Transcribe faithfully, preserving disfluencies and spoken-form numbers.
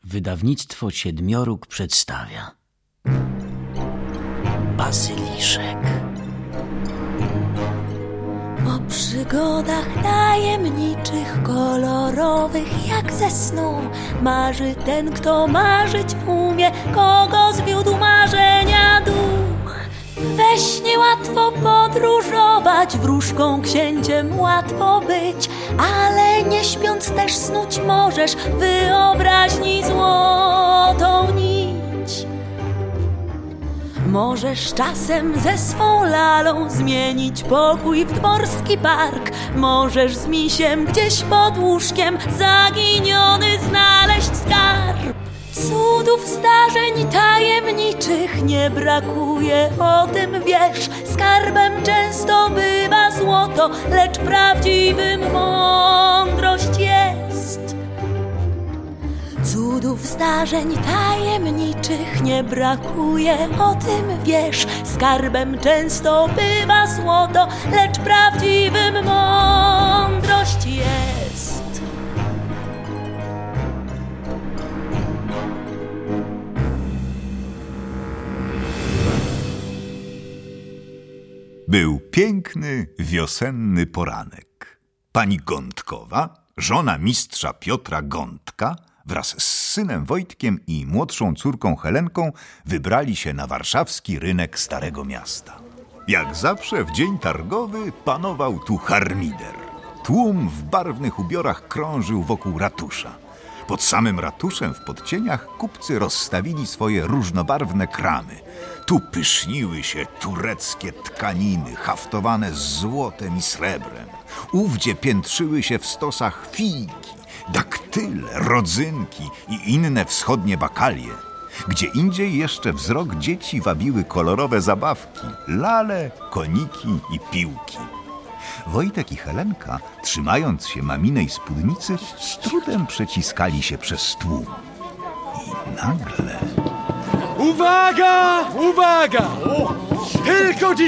Wydawnictwo Siedmioróg przedstawia Bazyliszek. O przygodach tajemniczych, kolorowych jak ze snu marzy ten, kto marzyć umie, kogo zwiódł marzenia duch. We śnie łatwo podróżować, wróżką, księciem łatwo być, ale nie śpiąc też snuć możesz wyobraźni złotą nić. Możesz czasem ze swą lalą zmienić pokój w dworski park. Możesz z misiem gdzieś pod łóżkiem zaginiony znaleźć skarb. Cudów, zdarzeń tajemniczych nie brakuje, o tym wiesz. Skarbem często bywa złoto, lecz prawdziwym mądrość jest. Cudów, zdarzeń tajemniczych nie brakuje, o tym wiesz. Skarbem często bywa złoto, lecz prawdziwym mądrość jest. Był piękny, wiosenny poranek. Pani Gątkowa, żona mistrza Piotra Gątka, wraz z synem Wojtkiem i młodszą córką Helenką wybrali się na warszawski rynek Starego Miasta. Jak zawsze w dzień targowy panował tu harmider. Tłum w barwnych ubiorach krążył wokół ratusza. Pod samym ratuszem w podcieniach kupcy rozstawili swoje różnobarwne kramy. Tu pyszniły się tureckie tkaniny haftowane z złotem i srebrem. Ówdzie piętrzyły się w stosach figi, daktyle, rodzynki i inne wschodnie bakalie. Gdzie indziej jeszcze wzrok dzieci wabiły kolorowe zabawki, lale, koniki i piłki. Wojtek i Helenka, trzymając się maminej spódnicy, z trudem przeciskali się przez tłum. I nagle... Uwaga! Uwaga! Tylko